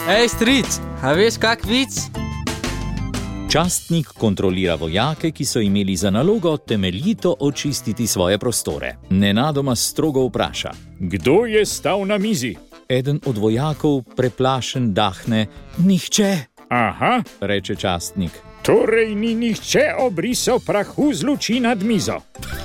Ej, stric, a veš kak vic? Častnik kontrolira vojake, ki so imeli za nalogo temeljito očistiti svoje prostore. Nenadoma strogo vpraša: Kdo je stal na mizi? Eden od vojakov preplašen dahne: Nihče. Aha, reče častnik. Torej ni nihče obrisal prahu z luči nad mizo.